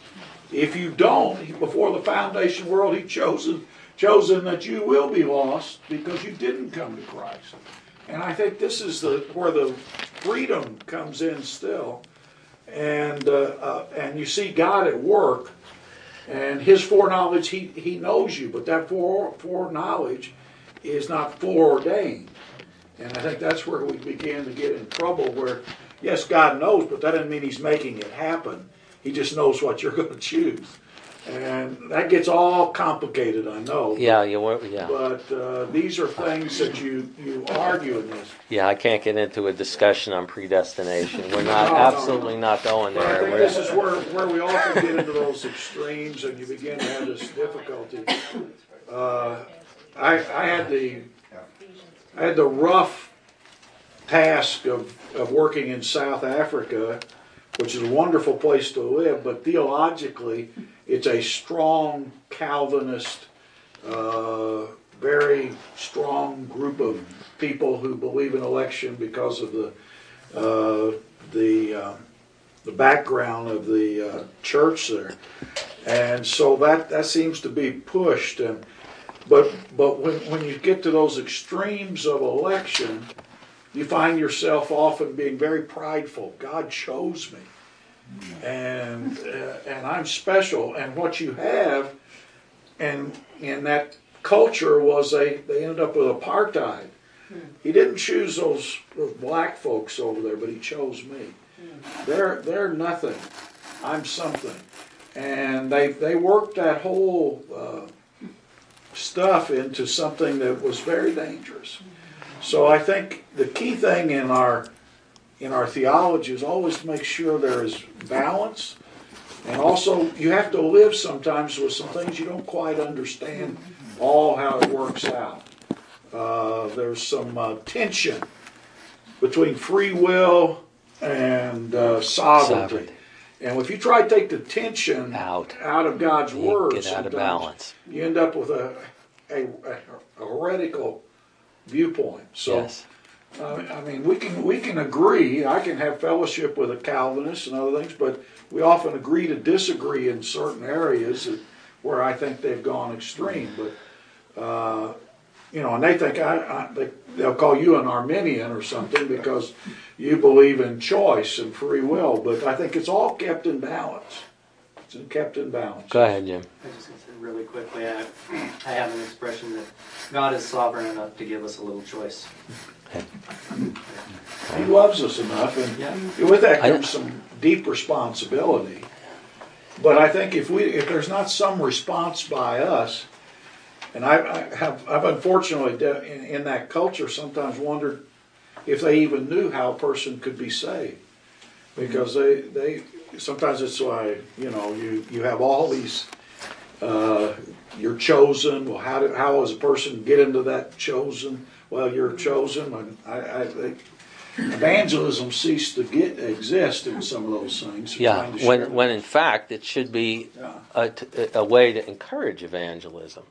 If you don't, he- before the foundation world, He chosen chosen that you will be lost because you didn't come to Christ. And I think this is the where the freedom comes in still, and uh, uh, and you see God at work, and His foreknowledge. He He knows you, but that fore, foreknowledge is not foreordained. And I think that's where we begin to get in trouble. Where yes, God knows, but that doesn't mean He's making it happen. He just knows what you're going to choose. And that gets all complicated, I know. Yeah, you were, yeah. But uh, these are things that you, you argue in this. Yeah, I can't get into a discussion on predestination. We're not, No, no, absolutely no. not going But I there. think We're- this is where, where we often get into those extremes and you begin to have this difficulty. Uh, I, I had the I had the rough task of, of working in South Africa, which is a wonderful place to live, but theologically, it's a strong Calvinist, uh, very strong group of people who believe in election because of the uh, the uh, the background of the uh, church there, and so that that seems to be pushed. And but but when when you get to those extremes of election, you find yourself often being very prideful. God chose me. And uh, and I'm special. And what you have, and in that culture was they, they ended up with apartheid. He didn't choose those, those black folks over there, but He chose me. They're they're nothing. I'm something. And they they worked that whole uh, stuff into something that was very dangerous. So I think the key thing in our in our theology is always to make sure there is balance, and also you have to live sometimes with some things you don't quite understand all how it works out. Uh, there's some uh, tension between free will and uh, sovereignty. Sovereignty. And if you try to take the tension Out. out of God's You Word, get out of sometimes balance. you end up with a, a, a heretical viewpoint. So. Yes. Uh, I mean, we can we can agree. I can have fellowship with a Calvinist and other things, but we often agree to disagree in certain areas that, where I think they've gone extreme. But uh, you know, and they think I, I they, they'll call you an Arminian or something because you believe in choice and free will. But I think it's all kept in balance. It's kept in balance. Go ahead, Jim. I just going to say really quickly, I, I have an expression that God is sovereign enough to give us a little choice. He loves us enough, and Yeah. with that I- comes some deep responsibility. But I think if we, if there's not some response by us, and I, I have, I've unfortunately de- in, in that culture sometimes wondered if they even knew how a person could be saved, because they, they sometimes it's why you know you, you have all these. Uh, you're chosen. Well, how do, how does a person get into that chosen? Well, you're chosen, and I, I think evangelism ceased to get exist in some of those things. Yeah, Trying to share when when in fact it should be Yeah. a, t- a way to encourage evangelism.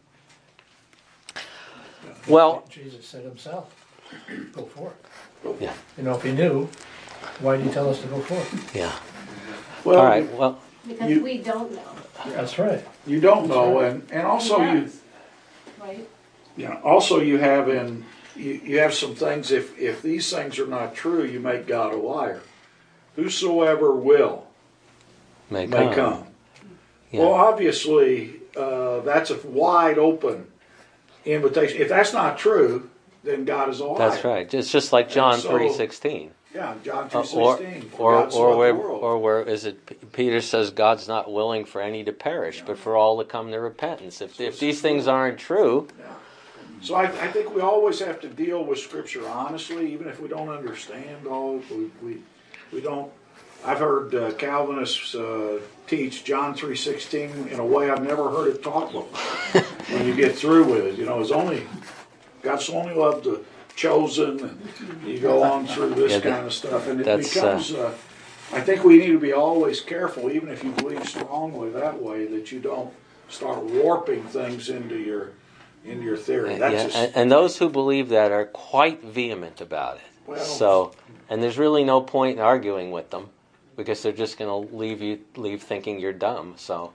Well, Jesus said Himself, "Go forth." yeah, You know, if He knew, why did He tell us to go forth? yeah. Well, All right. Well, Because You- we don't know, That's right. you don't know, and, and also He you, does, right? yeah, also you have in you, you have some things. If if these things are not true, you make God a liar. Whosoever will may may come. come. Yeah. Well, obviously, uh, that's a wide open invitation. If that's not true, then God is a liar. That's right. It's just like John And so- three sixteen. Yeah, John Uh, three or sixteen. or or where or where is it? P- Peter says God's not willing for any to perish, but for all to come to repentance. If if these things aren't true, So I, I think we always have to deal with Scripture honestly, even if we don't understand all. We we, we don't. I've heard uh, Calvinists uh, teach John three sixteen in a way I've never heard it taught before. When you get through with it, you know, it's only God's only loved the chosen, and you go on through this Yeah, that- kind of stuff, and it that's, becomes. Uh, I think we need to be always careful, even if you believe strongly that way, that you don't start warping things into your into your theory. That's yeah, just, and, and those who believe that are quite vehement about it. Well- So, and there's really no point in arguing with them because they're just going to leave you leave thinking you're dumb. So,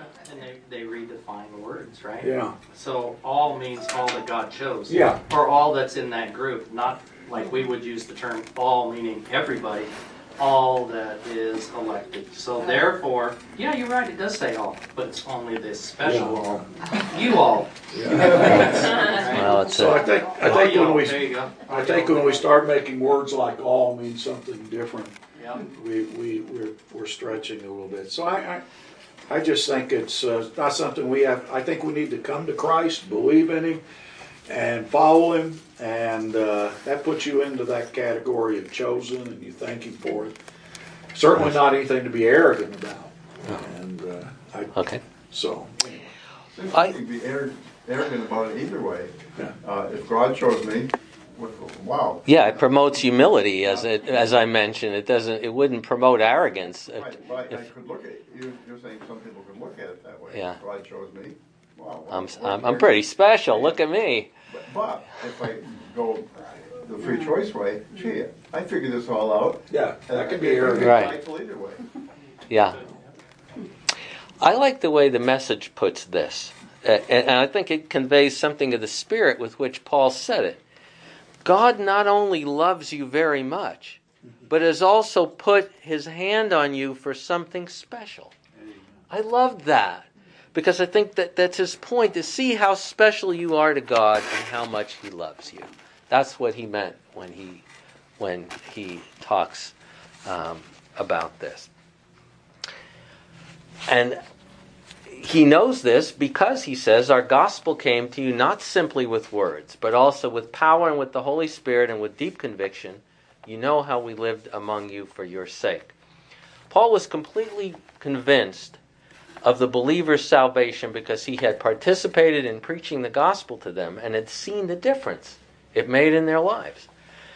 And they, they redefine words, right? Yeah. So all means all that God chose. Yeah. Or all that's in that group. Not like we would use the term all meaning everybody. All that is elected. So therefore, yeah, you're right, it does say all. But it's only this special Yeah. all. You all. Well, it's So a, I think, I Oh, think you when all. we, There you go. I think when we start making words like all mean something different, Yeah. we, we, we're, we're stretching a little bit. So I, I, I just think it's uh, not something we have, I think we need to come to Christ, believe in Him, and follow Him, and uh, that puts you into that category of chosen, and you thank Him for it. Certainly not anything to be arrogant about. And uh, I, okay. so, anyway. I- You can be arrogant arrogant about it either way. Yeah. Uh, if God chose me, wow. Yeah, it promotes humility, as it as I mentioned. It doesn't. It wouldn't promote arrogance. Right, but I If- could look at it. You, you're saying some people could look at it that way. Yeah. God chose me. Wow. I'm, what- I'm what- I'm pretty special. Look at me. But, but if I go the free choice way, gee, I figured this all out. Yeah, and that I can be can arrogant. Right. either way. Yeah. I like the way the Message puts this, uh, and, and I think it conveys something of the spirit with which Paul said it. God not only loves you very much, but has also put His hand on you for something special. I love that, because I think that that's his point, to see how special you are to God and how much He loves you. That's what he meant when he when he talks um, about this. And he knows this because he says, our gospel came to you not simply with words, but also with power and with the Holy Spirit and with deep conviction. You know how we lived among you for your sake. Paul was completely convinced of the believer's salvation because he had participated in preaching the gospel to them and had seen the difference it made in their lives.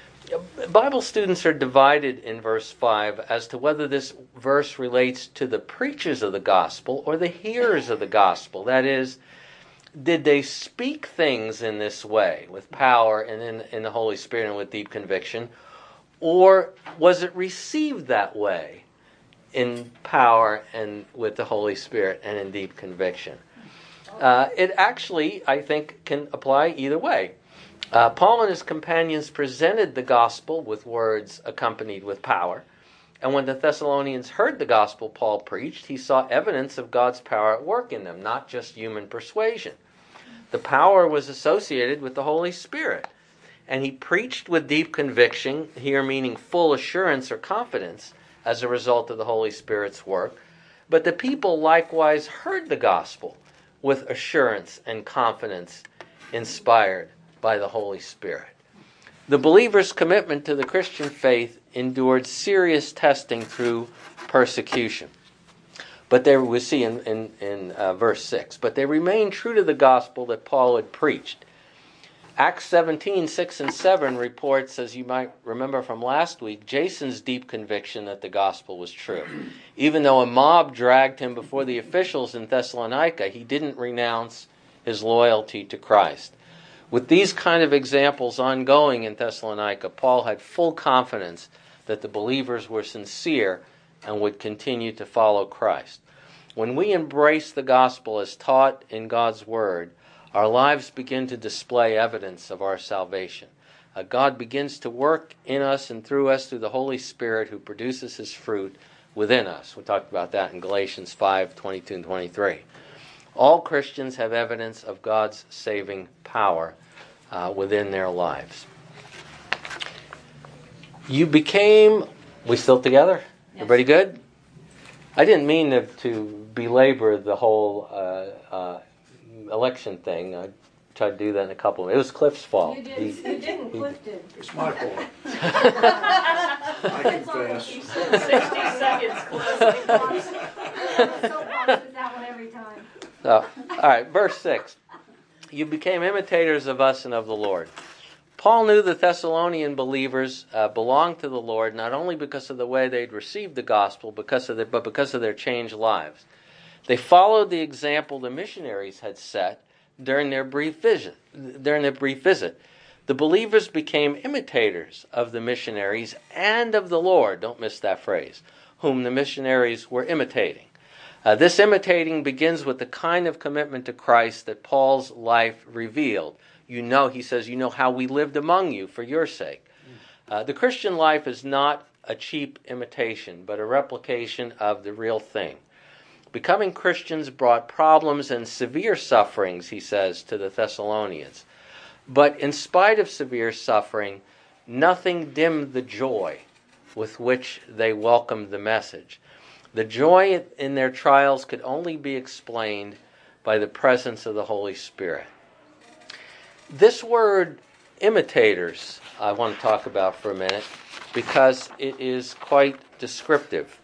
Bible students are divided in verse five as to whether this verse relates to the preachers of the gospel or the hearers of the gospel. That is, did they speak things in this way with power and in, in the Holy Spirit and with deep conviction, or was it received that way in power and with the Holy Spirit and in deep conviction? Uh, it actually, I think, can apply either way. Uh, Paul and his companions presented the gospel with words accompanied with power. And when the Thessalonians heard the gospel Paul preached, he saw evidence of God's power at work in them, not just human persuasion. The power was associated with the Holy Spirit. And he preached with deep conviction, here meaning full assurance or confidence, as a result of the Holy Spirit's work. But the people likewise heard the gospel with assurance and confidence, inspired by the Holy Spirit. The believer's commitment to the Christian faith endured serious testing through persecution. But they, we see in, in, in uh, verse six, but they remained true to the gospel that Paul had preached. Acts seventeen, six and seven reports, as you might remember from last week, Jason's deep conviction that the gospel was true. Even though a mob dragged him before the officials in Thessalonica, he didn't renounce his loyalty to Christ. With these kind of examples ongoing in Thessalonica, Paul had full confidence that the believers were sincere and would continue to follow Christ. When we embrace the gospel as taught in God's Word, our lives begin to display evidence of our salvation. Uh, God begins to work in us and through us through the Holy Spirit who produces His fruit within us. We talked about that in Galatians five, twenty-two and twenty-three. All Christians have evidence of God's saving power uh, within their lives. You became... We still together? Yes. Everybody good? I didn't mean to, to belabor the whole uh, uh, election thing. I tried to do that in a couple of... It was Cliff's fault. You didn't, He- you didn't, he- Cliff did. It's my fault. I confess. sixty seconds, Cliff. Soapbox with that one every time. Oh, all right, verse six. You became imitators of us and of the Lord. Paul knew the Thessalonian believers uh, belonged to the Lord not only because of the way they'd received the gospel, because of their, but because of their changed lives. They followed the example the missionaries had set during their brief visit. During their brief visit, the believers became imitators of the missionaries and of the Lord. Don't miss that phrase. Whom the missionaries were imitating. Uh, this imitating begins with the kind of commitment to Christ that Paul's life revealed. You know, he says, you know how we lived among you for your sake. Uh, the Christian life is not a cheap imitation, but a replication of the real thing. Becoming Christians brought problems and severe sufferings, he says to the Thessalonians. But in spite of severe suffering, nothing dimmed the joy with which they welcomed the message. The joy in their trials could only be explained by the presence of the Holy Spirit. This word, imitators, I want to talk about for a minute because it is quite descriptive.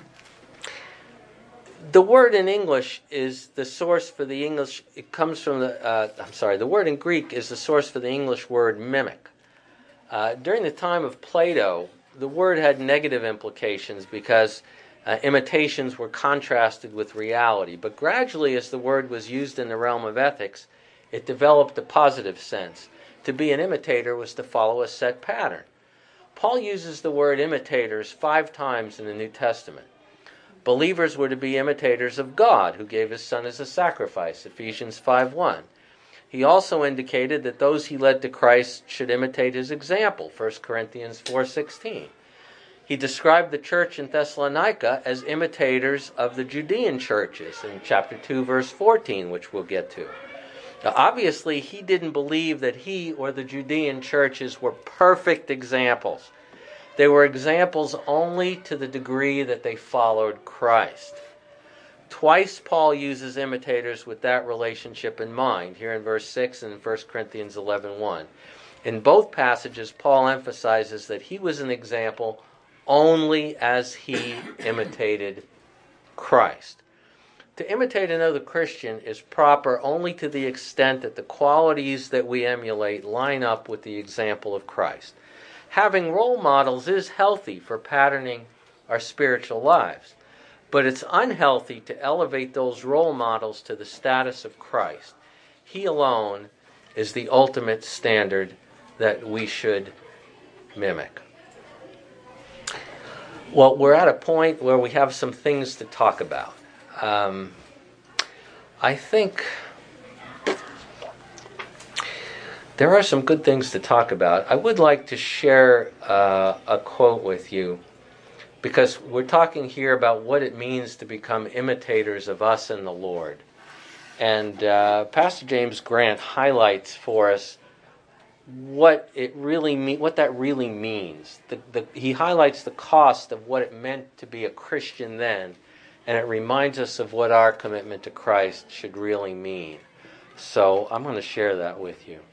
The word in English is the source for the English, it comes from the, uh, I'm sorry, the word in Greek is the source for the English word mimic. Uh, during the time of Plato, the word had negative implications because uh, imitations were contrasted with reality. But gradually, as the word was used in the realm of ethics, it developed a positive sense. To be an imitator was to follow a set pattern. Paul uses the word imitators five times in the New Testament. Believers were to be imitators of God, who gave his Son as a sacrifice, Ephesians five one. He also indicated that those he led to Christ should imitate his example, First Corinthians four sixteen. He described the church in Thessalonica as imitators of the Judean churches in chapter two, verse fourteen, which we'll get to. Now, obviously, he didn't believe that he or the Judean churches were perfect examples. They were examples only to the degree that they followed Christ. Twice Paul uses imitators with that relationship in mind, here in verse six and in First Corinthians eleven one. In both passages, Paul emphasizes that he was an example only as he imitated Christ. To imitate another Christian is proper only to the extent that the qualities that we emulate line up with the example of Christ. Having role models is healthy for patterning our spiritual lives, but it's unhealthy to elevate those role models to the status of Christ. He alone is the ultimate standard that we should mimic. Well, we're at a point where we have some things to talk about. Um, I think there are some good things to talk about. I would like to share uh, a quote with you because we're talking here about what it means to become imitators of us and the Lord. And uh, Pastor James Grant highlights for us what it really mean, what that really means. The, the, he highlights the cost of what it meant to be a Christian then, and it reminds us of what our commitment to Christ should really mean. So I'm going to share that with you.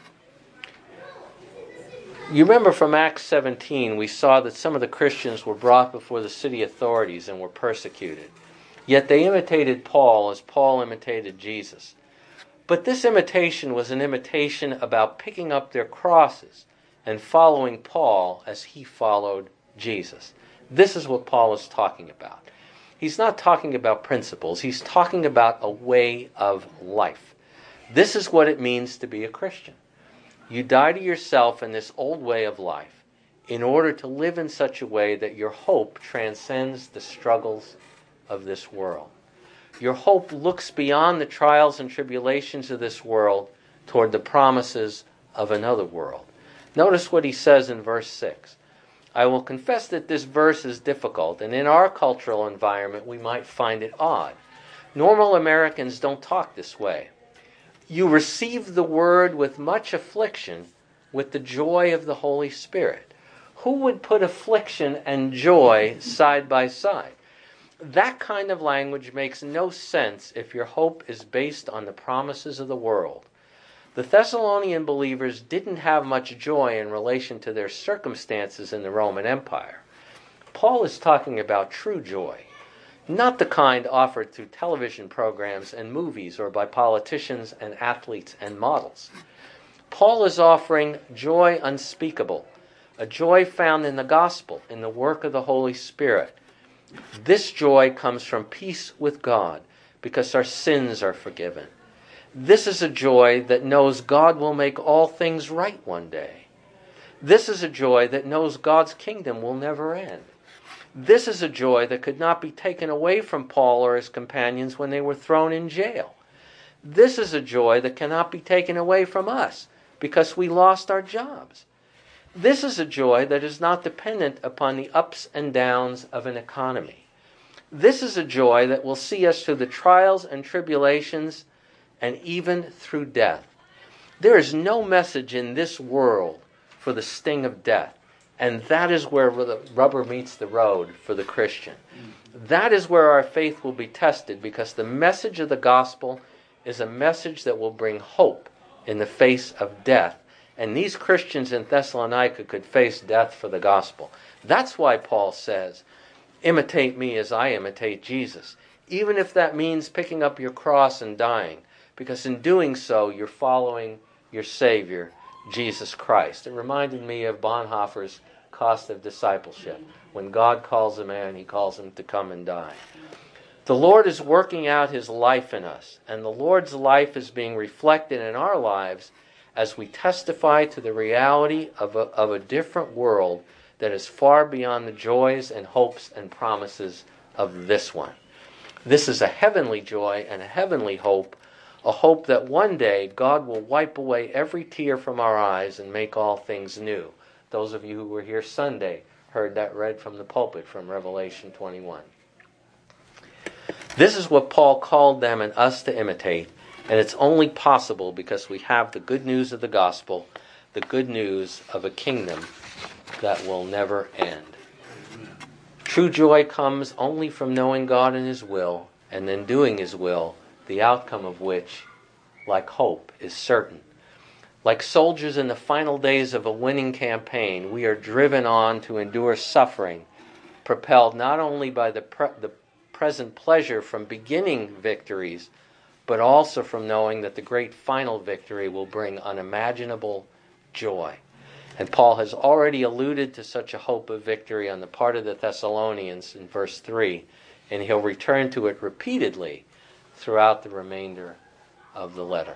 You remember from Acts seventeen, we saw that some of the Christians were brought before the city authorities and were persecuted. Yet they imitated Paul as Paul imitated Jesus. But this imitation was an imitation about picking up their crosses and following Paul as he followed Jesus. This is what Paul is talking about. He's not talking about principles. He's talking about a way of life. This is what it means to be a Christian. You die to yourself in this old way of life in order to live in such a way that your hope transcends the struggles of this world. Your hope looks beyond the trials and tribulations of this world toward the promises of another world. Notice what he says in verse six. I will confess that this verse is difficult, and in our cultural environment we might find it odd. Normal Americans don't talk this way. You receive the word with much affliction, with the joy of the Holy Spirit. Who would put affliction and joy side by side? That kind of language makes no sense if your hope is based on the promises of the world. The Thessalonian believers didn't have much joy in relation to their circumstances in the Roman Empire. Paul is talking about true joy, not the kind offered through television programs and movies or by politicians and athletes and models. Paul is offering joy unspeakable, a joy found in the gospel, in the work of the Holy Spirit. This joy comes from peace with God because our sins are forgiven. This is a joy that knows God will make all things right one day. This is a joy that knows God's kingdom will never end. This is a joy that could not be taken away from Paul or his companions when they were thrown in jail. This is a joy that cannot be taken away from us because we lost our jobs. This is a joy that is not dependent upon the ups and downs of an economy. This is a joy that will see us through the trials and tribulations and even through death. There is no message in this world for the sting of death. And that is where the rubber meets the road for the Christian. That is where our faith will be tested, because the message of the gospel is a message that will bring hope in the face of death. And these Christians in Thessalonica could face death for the gospel. That's why Paul says, imitate me as I imitate Jesus. Even if that means picking up your cross and dying. Because in doing so, you're following your Savior, Jesus Christ. It reminded me of Bonhoeffer's Cost of Discipleship. When God calls a man, he calls him to come and die. The Lord is working out his life in us, and the Lord's life is being reflected in our lives as we testify to the reality of a, of a different world that is far beyond the joys and hopes and promises of this one. This is a heavenly joy and a heavenly hope, a hope that one day God will wipe away every tear from our eyes and make all things new. Those of you who were here Sunday heard that read from the pulpit from Revelation twenty-one. This is what Paul called them and us to imitate, and it's only possible because we have the good news of the gospel, the good news of a kingdom that will never end. True joy comes only from knowing God and his will, and then doing his will, the outcome of which, like hope, is certain. Like soldiers in the final days of a winning campaign, we are driven on to endure suffering, propelled not only by the, pre- the present pleasure from beginning victories, but also from knowing that the great final victory will bring unimaginable joy. And Paul has already alluded to such a hope of victory on the part of the Thessalonians in verse three, and he'll return to it repeatedly throughout the remainder of the letter.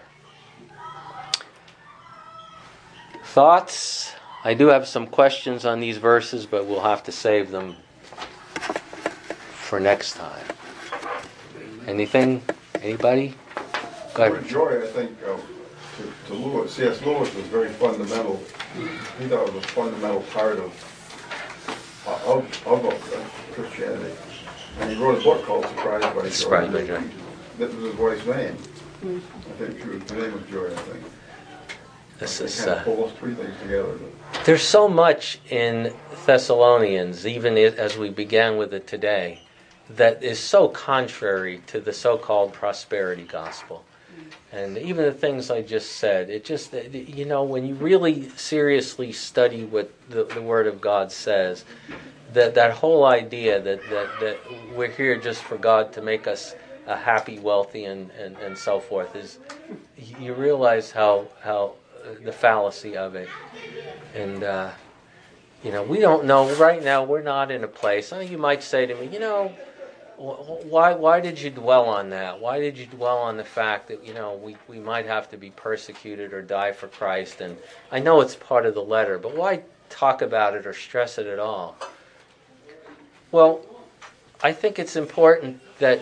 Thoughts? I do have some questions on these verses, but we'll have to save them for next time. Anything? Anybody? Go ahead. For joy, I think, uh, to, to Lewis, C S. Lewis was very fundamental. He thought it was a fundamental part of of, of uh, Christianity. And he wrote a book called Surprised by Joy. Surprised by Joy. That was his wife's name. Mm. I think she was, the name was Joy, I think. This they is, kind of uh, pull those three things together. There's so much in Thessalonians, even as we began with it today, that is so contrary to the so-called prosperity gospel. And even the things I just said, it just, you know, when you really seriously study what the, the Word of God says, that that whole idea that, that, that we're here just for God to make us uh, happy, wealthy, and, and, and so forth, is, you realize how, how uh, the fallacy of it. And, uh, you know, we don't know, right now we're not in a place, oh, you might say to me, you know, Why why did you dwell on that? Why did you dwell on the fact that, you know, we, we might have to be persecuted or die for Christ? And I know it's part of the letter, but why talk about it or stress it at all? Well, I think it's important that,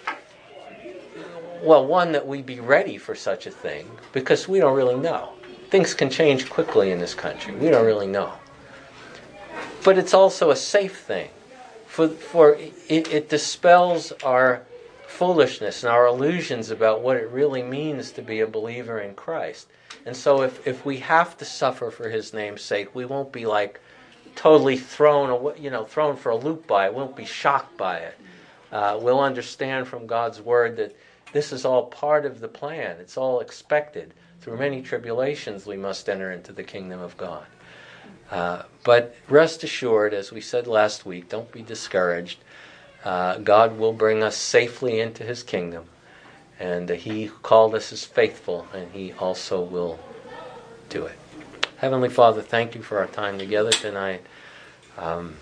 well, one, that we be ready for such a thing, because we don't really know. Things can change quickly in this country. We don't really know. But it's also a safe thing. For, for it, it dispels our foolishness and our illusions about what it really means to be a believer in Christ. And so if, if we have to suffer for his name's sake, we won't be like totally thrown away, you know, thrown for a loop by it. We won't be shocked by it. Uh, we'll understand from God's word that this is all part of the plan. It's all expected. Through many tribulations we must enter into the kingdom of God. Uh, but rest assured, as we said last week, don't be discouraged. Uh, God will bring us safely into his kingdom. And uh, he who called us is faithful, and he also will do it. Heavenly Father, thank you for our time together tonight. Um,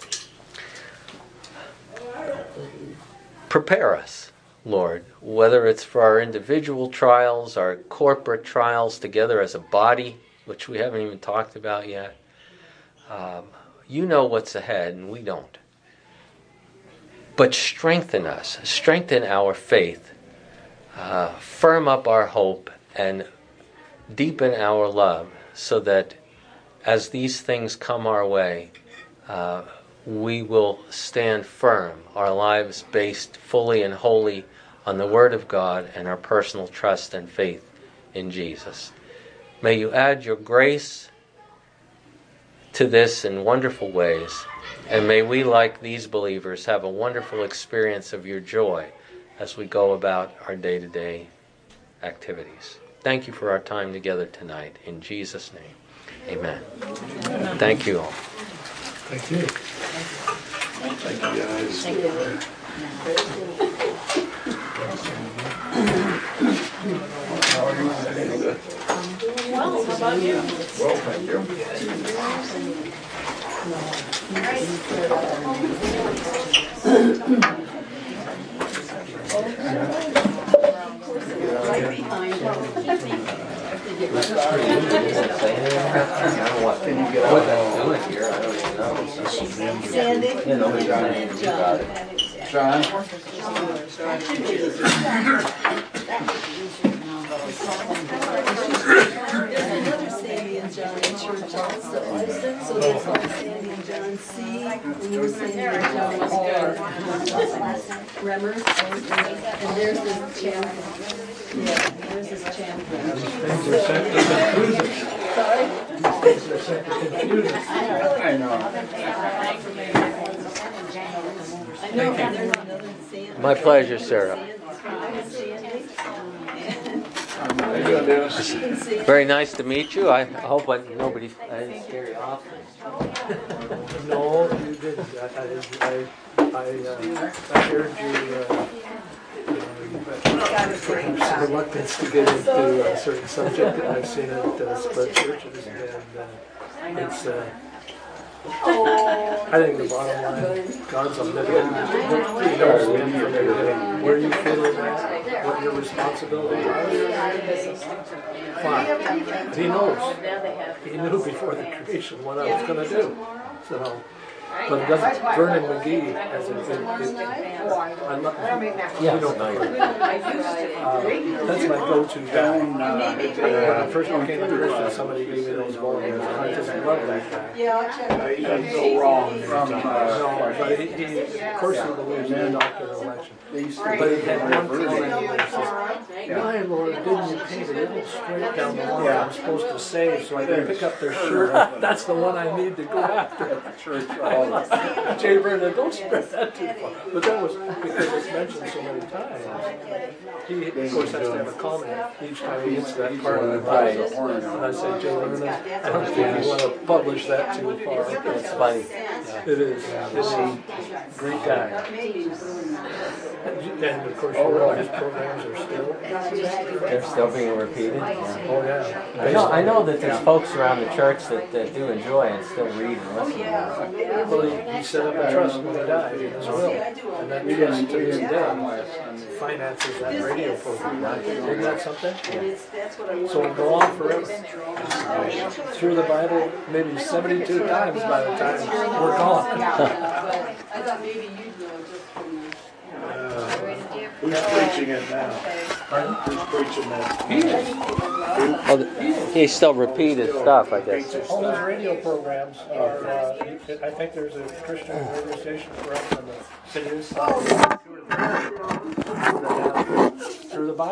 prepare us, Lord, whether it's for our individual trials, our corporate trials together as a body, which we haven't even talked about yet. Um, you know what's ahead, and we don't. but strengthen us, strengthen our faith, uh, firm up our hope, and deepen our love, so that as these things come our way, uh, we will stand firm, our lives based fully and wholly on the Word of God and our personal trust and faith in Jesus. May you add your grace to this in wonderful ways, and may we, like these believers, have a wonderful experience of your joy as we go about our day-to-day activities. Thank you for our time together tonight. In Jesus' name, amen. Thank you all. Thank you. Thank you, guys. Thank you. How are you? Well, how about you? Well, thank you. Right behind her. What I'm doing here, I don't even know. Sandy? You know, John, you got it. John? Another Sandy and John in church also. So there's one Sandy and John C. And there's Sandy and John R. Remmers. And there's this champion. Yeah, there's this champion. Sorry? I know. I know there's another Sandy. My pleasure, Sarah. Very nice to meet you. I hope I, nobody I didn't scare you off. No, you didn't. I, I, I, I, uh, I heard you, uh, reluctance to get into a certain subject, and I've seen it uh, spread churches, and uh, it's, uh, I think the bottom line, God's omnipotent. He knows the information, where you fit in at, what your responsibilities are. Fine. He knows. He knew before the creation what I was going to do. So, but it doesn't. Vernon McGee has a good. I love. Yeah, You know, uh, that's my go-to guy. Uh, when I first became a Christian, somebody gave me those volumes, and I just love that guy. He doesn't go wrong. From, uh, No, but he, he, of course, he believes in the doctrine of election. But he had one comment he says, "Why, Lord, didn't you paint a little straight down the line I'm supposed to save so I can pick up their shirt? That's the one I need to go after." Jay Vernon, don't spread that too far. But that was because it's mentioned so many times. He, of course, has to have a comment each time he hits that part of the Bible. And I say, Jay Vernon, I don't think you want to publish that too far. It's funny. It is. It's a great guy. And of course, all his programs are still. They're still being repeated. Yeah. Oh yeah. I know, I know that there's folks around the church that, that do enjoy and still read and listen. Well, he, he set up a trust when he died in his will, and that trust to this day finances that radio program. Isn't that something? Yeah. So it'll go on forever. Through the Bible, maybe seventy-two times by the time we're gone. I thought maybe you'd know just from the. Who's preaching it now? Who's preaching that? Oh, he still repeated stuff, I guess. All those radio programs are, uh, I think there's a Christian radio station for us on the city. Through the Bible.